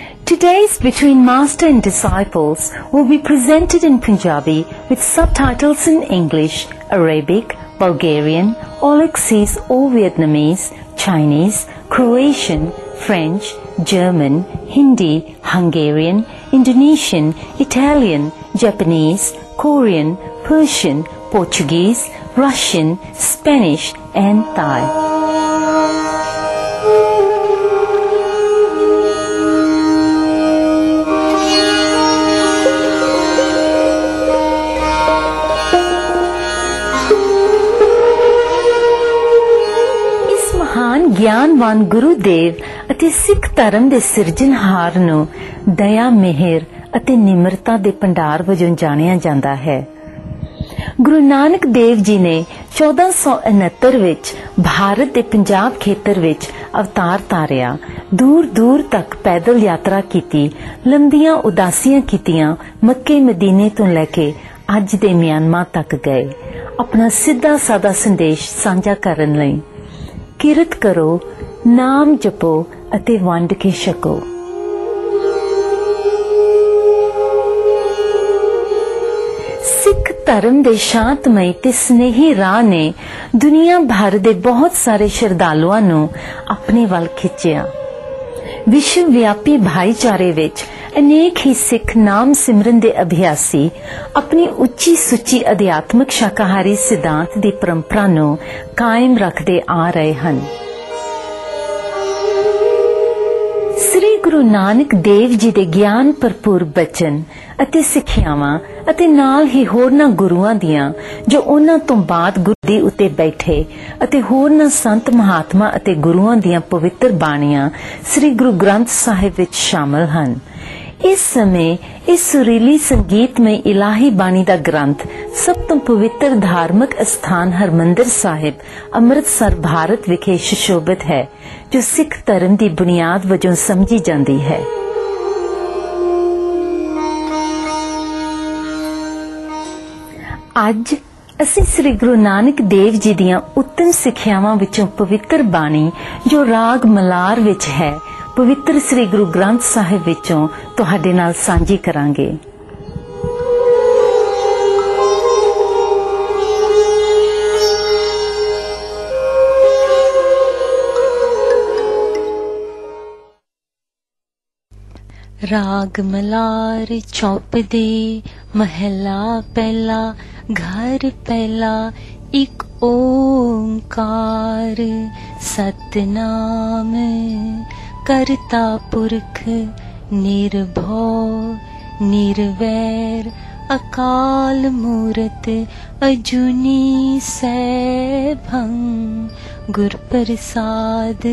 Today's Between Master and Disciples will be presented in Punjabi with subtitles in English, Arabic, Bulgarian, all Alexis or Vietnamese, Chinese, Croatian, French, German, Hindi, Hungarian, Indonesian, Italian, Japanese, Korean, Persian, Portuguese, Russian, Spanish and Thai. ਗਿਆਨਵਾਨ Gurudev ਅਤੇ ਸਿੱਖ ਧਰਮ ਦੇ ਸਿਰਜਣਹਾਰ ਨੂੰ ਦਇਆ ਮਿਹਰ ਅਤੇ ਨਿਮਰਤਾ ਦੇ ਭੰਡਾਰ ਵਜੋਂ ਜਾਣਿਆ ਜਾਂਦਾ ਹੈ। ਗੁਰੂ ਨਾਨਕ ਦੇਵ ਜੀ ਨੇ 1469 ਵਿੱਚ ਭਾਰਤ ਦੇ ਪੰਜਾਬ ਖੇਤਰ ਵਿੱਚ ਅਵਤਾਰ ਧਾਰਿਆ, ਦੂਰ ਦੂਰ ਤੱਕ ਪੈਦਲ ਯਾਤਰਾ ਕੀਤੀ, ਲੰਬੀਆਂ ਉਦਾਸੀਆਂ ਕੀਤੀਆਂ, ਮੱਕੇ ਮਦੀਨੇ ਤੋਂ ਲੈ ਕੇ ਅੱਜ ਦੇ ਮਿਆਂਮਾਰ ਤੱਕ ਗਏ, ਆਪਣਾ ਸਿੱਧਾ ਸਾਦਾ ਸੰਦੇਸ਼ ਸਾਂਝਾ ਕਰਨ ਲਈ। ਕਿਰਤ ਕਰੋ, ਨਾਮ ਜਪੋ ਅਤੇ ਵੰਡ ਕੇ ਛਕੋ। ਸਿੱਖ ਧਰਮ ਦੇ ਸ਼ਾਂਤਮਈ ਤੇ ਸਨੇਹੀ ਰਾਹ ਨੇ ਦੁਨੀਆ ਭਰ ਦੇ ਬਹੁਤ ਸਾਰੇ ਸ਼ਰਧਾਲੂਆਂ ਨੂੰ ਆਪਣੇ ਵੱਲ ਖਿੱਚਿਆ। ਵਿਸ਼ਵ ਵਿਆਪੀ ਭਾਈਚਾਰੇ ਵਿੱਚ ਅਨੇਕ ਹੀ ਸਿੱਖ ਨਾਮ ਸਿਮਰਨ ਦੇ ਅਭਿਆਸੀ ਆਪਣੀ ਉੱਚੀ ਸੁੱਚੀ ਅਧਿਆਤਮਕ ਸ਼ਾਕਾਹਾਰੀ ਸਿਧਾਂਤ ਦੀ ਪਰੰਪਰਾ ਨੂੰ ਕਾਇਮ ਰੱਖਦੇ ਆ ਰਹੇ ਹਨ। ਸ੍ਰੀ ਗੁਰੂ ਨਾਨਕ ਦੇਵ ਜੀ ਦੇ ਗਿਆਨ ਭਰਪੂਰ ਬਚਨ ਅਤੇ ਸਿੱਖਿਆਵਾਂ ਅਤੇ ਨਾਲ ਹੀ ਹੋਰਨਾਂ ਗੁਰੂਆਂ ਦੀਆਂ ਜੋ ਉਹਨਾਂ ਤੋਂ ਬਾਅਦ ਗੁਰਦੀ ਉੱਤੇ ਬੈਠੇ ਅਤੇ ਹੋਰਨਾਂ ਸੰਤ ਮਹਾਤਮਾ ਅਤੇ ਗੁਰੂਆਂ ਦੀਆਂ ਪਵਿੱਤਰ ਬਾਣੀਆਂ ਸ੍ਰੀ ਗੁਰੂ ਗ੍ਰੰਥ ਸਾਹਿਬ ਵਿੱਚ ਸ਼ਾਮਲ ਹਨ। ਇਸ ਸਮੇਂ ਇਸ ਸੁਰੀਲੀ ਸੰਗੀਤਮਈ ਇਲਾਹੀ ਬਾਣੀ ਦਾ ਗ੍ਰੰਥ ਸਭ ਤੋਂ ਪਵਿੱਤਰ ਧਾਰਮਿਕ ਅਸਥਾਨ ਹਰਮੰਦਰ ਸਾਹਿਬ ਅੰਮ੍ਰਿਤਸਰ ਭਾਰਤ ਵਿਖੇ ਸੁਸ਼ੋਭਿਤ ਹੈ, ਜੋ ਸਿੱਖ ਧਰਮ ਦੀ ਬੁਨਿਆਦ ਵਜੋਂ ਸਮਝੀ ਜਾਂਦੀ ਹੈ। ਅੱਜ ਅਸੀਂ ਸ੍ਰੀ ਗੁਰੂ ਨਾਨਕ ਦੇਵ ਜੀ ਦੀਆਂ ਉੱਤਮ ਸਿੱਖਿਆਵਾਂ ਵਿੱਚੋਂ ਪਵਿੱਤਰ ਬਾਣੀ ਜੋ ਰਾਗ ਮਲਾਰ ਵਿੱਚ ਹੈ, ਪਵਿੱਤਰ ਸ੍ਰੀ ਗੁਰੂ ਗ੍ਰੰਥ ਸਾਹਿਬ ਵਿੱਚੋਂ ਤੁਹਾਡੇ ਨਾਲ ਸਾਂਝੀ ਕਰਾਂਗੇ। राग मलार चौपदे महला पहला घर पहला एक ओंकार सतनाम करता पुरख निर्भव निर्वैर अकाल मूरत अजूनी सैभं गुर प्रसाद।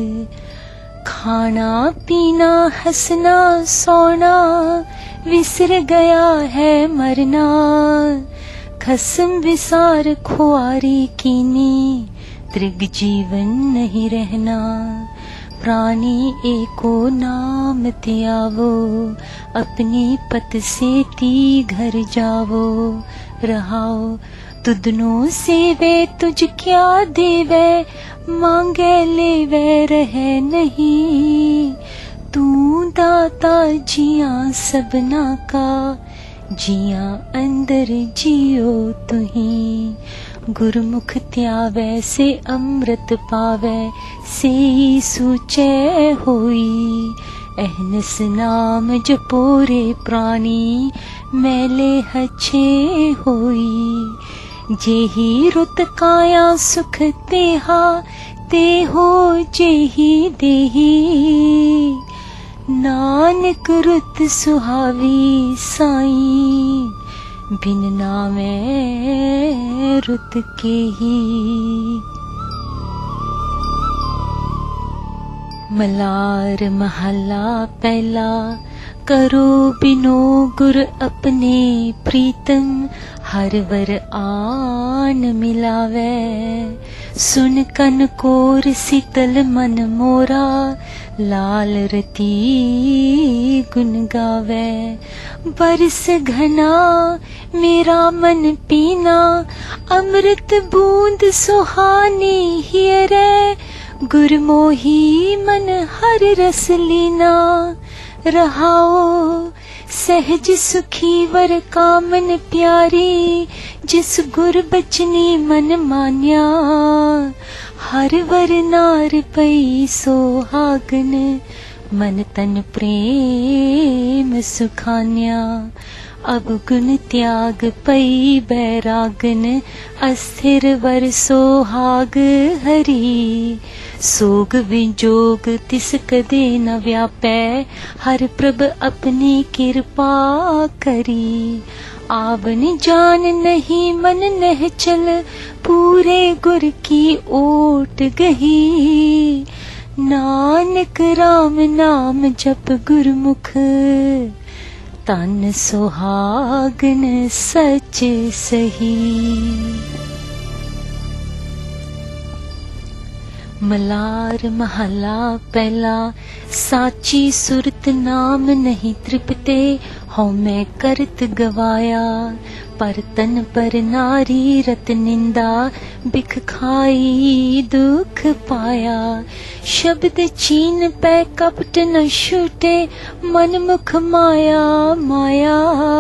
खाना पीना हंसना सोना विसर गया है मरना, खसम विसार खुआरी कीनी त्रिग जीवन नहीं रहना। प्राणी एको नाम त्यावो अपनी पत से ती घर जावो। रहाओ तुदनो सेवे तुझ क्या देवे, मांगे लेवे रहे नहीं। तू दाता जिया सबना का, जिया अंदर जियो तुही। गुरमुख त्यावै से अमृत पावै, से सूचे होई। अहनस नाम जपोरे प्राणी, मैले हछे होई। जेही रुत काया सुख तेहा, ते हो जेही देही। नानक रुत सुहावी साईं, बिन नामे रुत केही। मलार महला पहला, करो बिनो गुर अपने प्रीतम, हर वर आन मिलावे। सुन कन कोर शीतल मन मोरा, लाल रती गुन गावे। बरस घना मेरा मन पीना, अमृत बूंद सुहानी हियरे। गुरमोही मन हर रस लीना, रहाओ सहज सुखी वर कामन प्यारी, जिस गुर बचनी मन मान्या, हर वर नार पई सोहागन, मन तन प्रेम सुखान्या। अब गुण त्याग पई बैरागन, अस्थिर वर सोहाग हरी, सोग विजोग तिस कदे न व्यापै, हर प्रभ अपनी कृपा करी। आवन जान नहीं मन नह चल, पूरे गुर की ओट गही, नानक राम नाम जप गुरमुख, तन सुहागन सच सही। मलार महला पहला, साची सुरत नाम नहीं तृपते, हौ मैं करत गवाया, पर तन पर नारी रत निंदा, बिख खाई दुख पाया। शब्द चीन पै कपट न छूटे, मन मुख माया माया,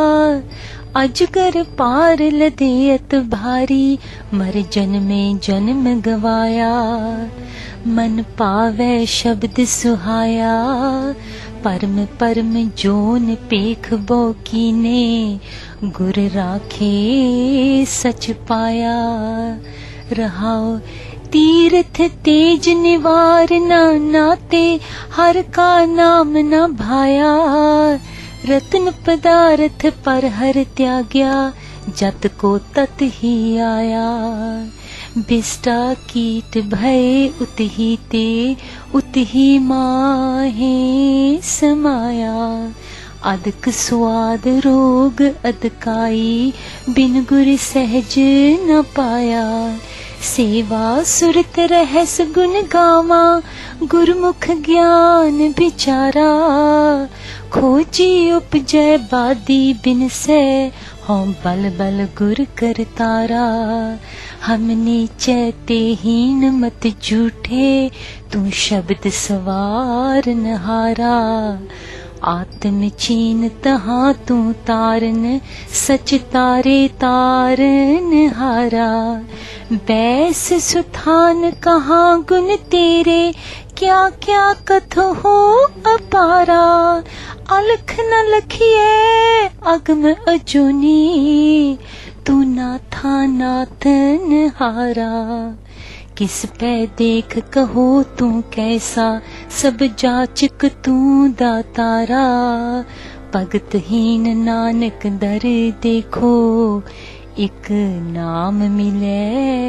अजगर पार लदे अत भारी, मर जन्मे जन्म गवाया। मन पावै शब्द सुहाया, परम परम जोन पेख बोकीने, गुर राखे सच पाया। रहाओ तीर्थ तेज निवार न नाते, हर का नाम न भाया, रत्न पदार्थ पर हर त्याग्या, जत को तत ही आया। बिष्टा कीट भय उतही ते, उतही माहे समाया। अदक स्वाद रोग अदकाई, बिन गुर सहज न पाया। सेवा सुरत रहस गुण गावा, गुरमुख ज्ञान विचारा। खोजी उपजै बादी बिन से, हों बल बल गुर करतारा। हम नीचे ते हीन मत झूठे, तू शब्द सवार नहारा। आत्म चीन तहाँ तू तारन, सच तारे तारन हारा। बैस सुथान कहाँ गुण तेरे, क्या क्या कथ हो अपारा। अलख न लखिए अगम अजूनी, तू नाथा नाथन हारा। किस पे देख कहो तू कैसा, सब जाचक तू दातारा। भगत हीन नानक दर देखो, एक नाम मिले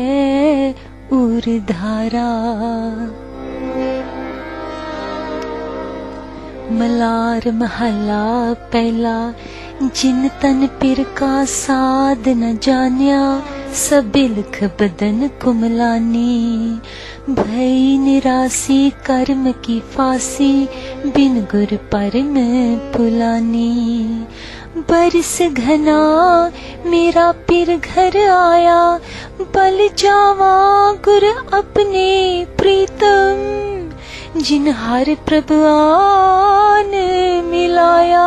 उर्धारा। मलार महला पहला, जिन तन पिर का साध न जान्या, सबिलख बदन कुमलानी। भई निरासी कर्म की फांसी, बिन गुर परम पुलानी। बरस घना मेरा पिर घर आया, बल जावा गुर अपने प्रीतम। जिन हर प्रभ आन मिलाया,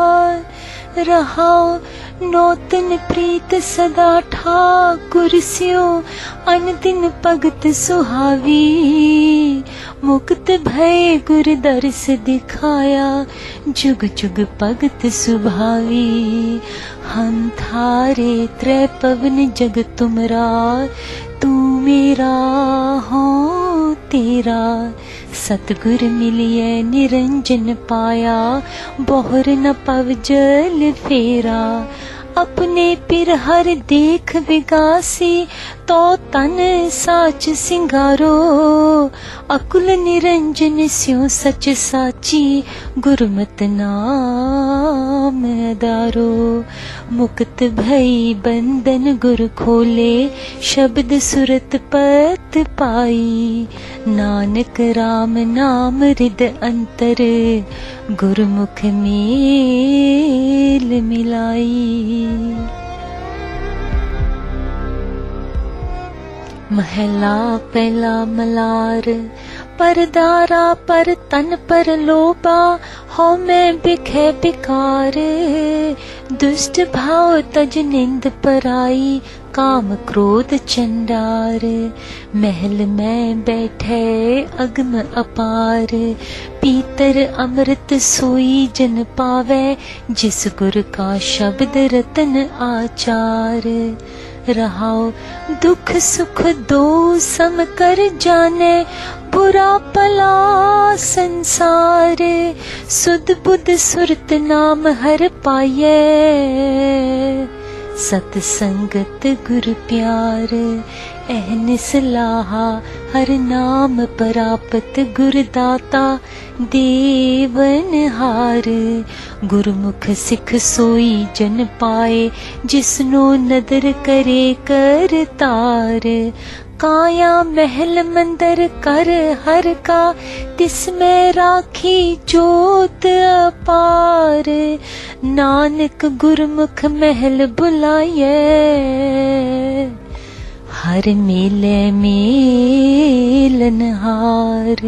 रहाओ नौतन प्रीत सदा ठाकुर स्यो। अन दिन भगत सुहावी, मुक्त भय गुर दर्श दिखाया। जुग जुग भगत सुभावी, हम थारे त्रै पवन जग तुमरा। तू मेरा हो तेरा, सतगुर मिलिए निरंजन पाया। बोहर न पव जल फेरा, अपने पिर हर देख विगासी। तो तन साच सिंगारो, अकुल निरंजन स्यों सच साची। गुरमत नाम दारो, मुक्त भई बंधन गुर खोले। शब्द सुरत पत पाई, नानक राम नाम हृद अंतर। गुरमुख मेल मिलाई। महला पहला मलार, पर दारा पर तन पर लोबा हो मैं बिखे बिकार दुष्ट भाव तज निंद पराई काम क्रोध चंडार महल में बैठे अगम अपार पीतर अमृत सोई जन पावे जिस गुर का शब्द रतन आचार रहाओ दुख सुख दो सम कर जाने बुरा भला संसार सुध बुध सुरत नाम हर पाये सतसंगत गुर प्यार अहनिस लाहा हर नाम परापत गुरदाता देवन हार गुरमुख सिख सोई जन पाए जिसनो नदर करे कर तार काया महल मंदिर कर हर का तिसमें राखी जोत अपार नानक गुरमुख महल बुलाए हर मेले मेलनहार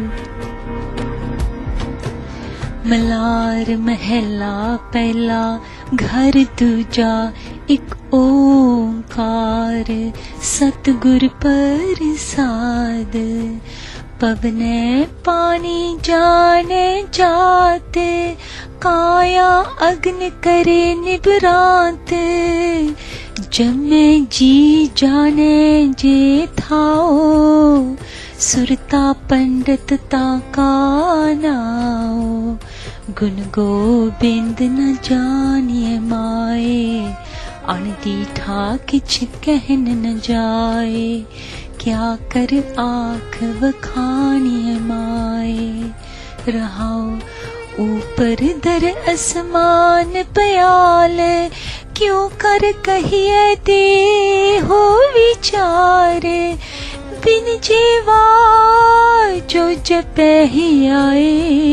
मलार महला पहला घर दूजा एक ओंकार सतगुर प्रसाद पवने पानी जाने जाते काया अग्नि करे निभरात जमे जी जाने जे थाओ सुरता पंडित ताका नाओ गुण गोबिंद न जानिए माए अणदीठा किछ कहन न जाए क्या कर आँख वखानिए माए रहाओ ऊपर दर असमान पयाल क्यों कर कहिए दे हो विचार बिन जीवा जो जपे ही आए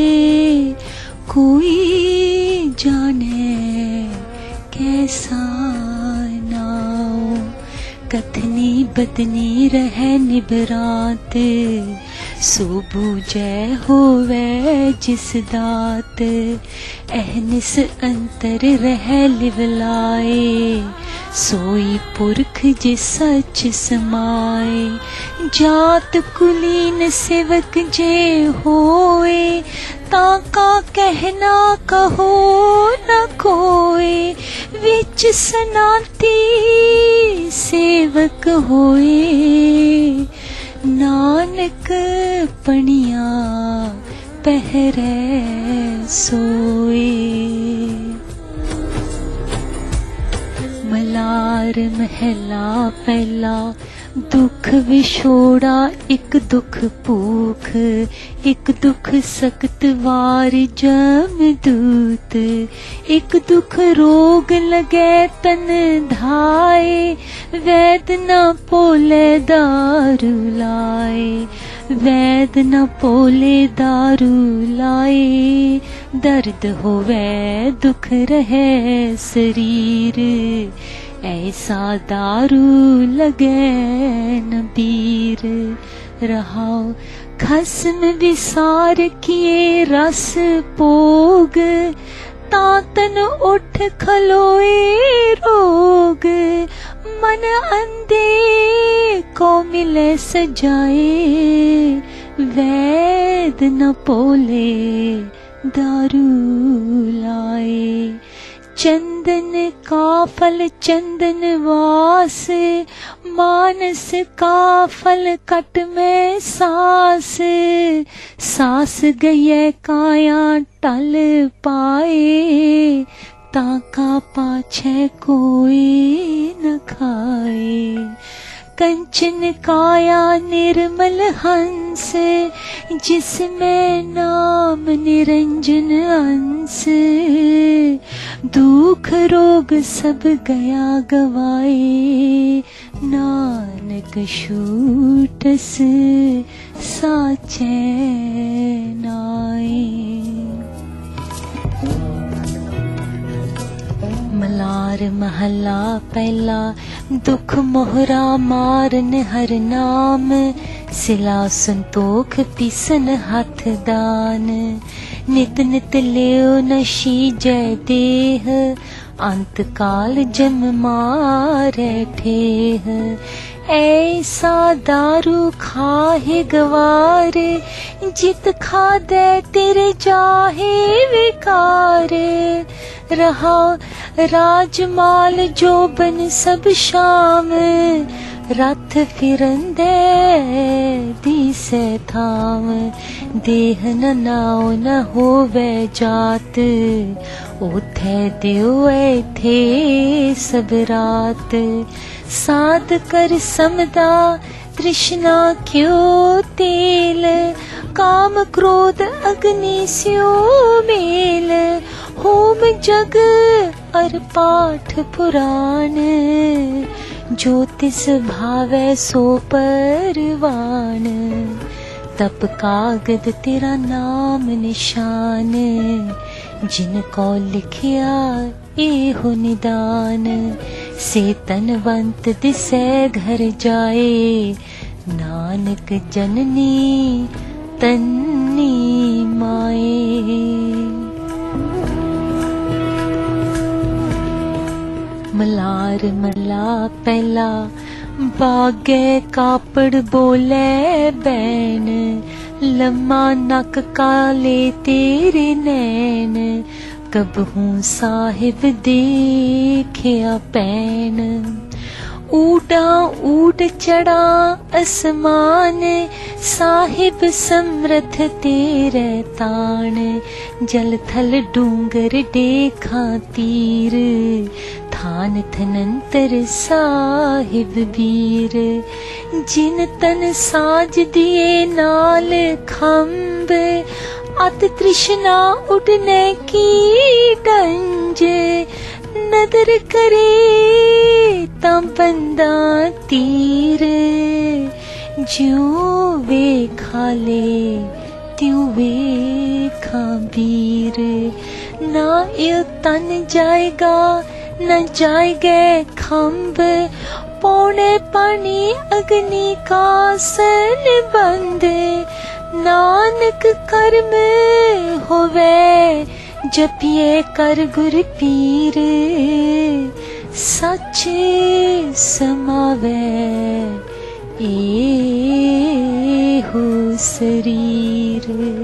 कोई जाने कैसा नाओ कथनी बदनी रहे निबरात सो बूझे होवे जिस दात अहनिस अंतर रह लिवलाए सोई पुरख जे सच समाए जात कुलीन सेवक जे होए ताका कहना कहो न कोए विच सनाती सेवक होए नानक पणिया पहरे सोए मलार महला पहला दुख विछोड़ा एक दुख भूख एक दुख सख्त वार जम दूत एक दुख रोग लगे तन धाए वैद न पोले दारू लाए वैद न पोले दारू लाए दर्द होवे दुख रहे शरीर ऐसा दारू लगे न पीर रहाओ खस्म विसार किए रस पोग तातन उठ खलोए रोग मन अंधे को मिले सजाए वैद न पोले दारू लाए चंदन का फल चंदन वास मानस का फल कट में सास सास गये काया टल पाए ताका पाछे कोई न खाए कंचन काया निर्मल हंस जिसमें नाम निरंजन अंश दुख रोग सब गया गवाए नानक छूटस साचे नाए मलार महला पहला दुख मोहरा मारन हर नाम सिला संतोख पिसन हथ दान नित नित लियो नशी जय देह अंत काल जम मारे ठेह ऐसा दारू खाहे गवार जित खा दे तेरे जाहे विकार रहा राजमाल जोबन सब शाम रथ फिरंदे दिसे थाम देह न नाव न होवे जात उथे दियो थे सब रात साध कर समदा तृष्णा क्यों तेल काम क्रोध अग्नि स्यो मेल होम जग अर पाठ पुराण ज्योतिष भावै सो परवान तप कागद तेरा नाम निशान जिनको लिखिया एहो निदान से तनवंत दिसे घर जाए नानक जननी तन्नी माए। मलार मला पहला बागे कापड़ बोले बैन लम्मा नक काले तेरे नैन कबहू साहिब देखिया पैन ऊड़ा ऊड़ चढ़ा असमान साहिब समर्थ तेरे तान जल थल डूंगर देखा तीर थान थनंतर साहिब वीर जिन तन साज दिए नाल खंब अत तृष्णा उड़ने की गंज नदर करे तां बंदा तीर ज्यों वे खाले त्यों वे खाबीर ना ये तन जाएगा न जाएगे खंब पौने पानी अग्नि का सन बंद नानक कर्म होवे जपिए कर गुर पीर सच समावे ए हो शरीर।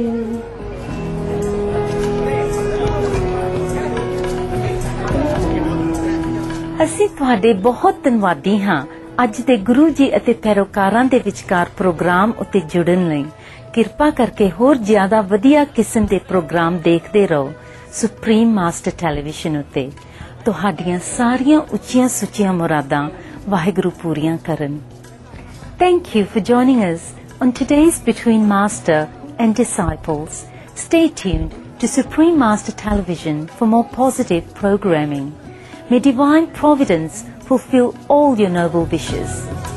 ਅਸੀਂ ਤੁਹਾਡੇ ਬਹੁਤ ਧੰਨਵਾਦੀ ਹਾਂ ਅੱਜ ਦੇ ਗੁਰੂ ਜੀ ਅਤੇ ਪੈਰੋਕਾਰਾਂ ਦੇ ਵਿਚਕਾਰ ਪ੍ਰੋਗਰਾਮ ਉੱਤੇ ਜੁੜਨ ਲਈ। ਕਿਰਪਾ ਕਰਕੇ ਹੋਰ ਜ਼ਿਆਦਾ ਵਧੀਆ ਕਿਸਮ ਦੇ ਪ੍ਰੋਗਰਾਮ ਦੇਖਦੇ ਰਹੋ ਸੁਪਰੀਮ ਮਾਸਟਰ ਟੈਲੀਵਿਜ਼ਨ ਉੱਤੇ। ਤੁਹਾਡੀਆਂ ਸਾਰੀਆਂ ਉੱਚੀਆਂ ਸੁੱਚੀਆਂ ਮੁਰਾਦਾਂ ਵਾਹਿਗੁਰੂ ਪੂਰੀਆਂ ਕਰਨ। Thank you for joining us on today's Between Master and Disciples. Stay tuned to Supreme Master Television for more positive programming. May divine providence fulfill all your noble wishes.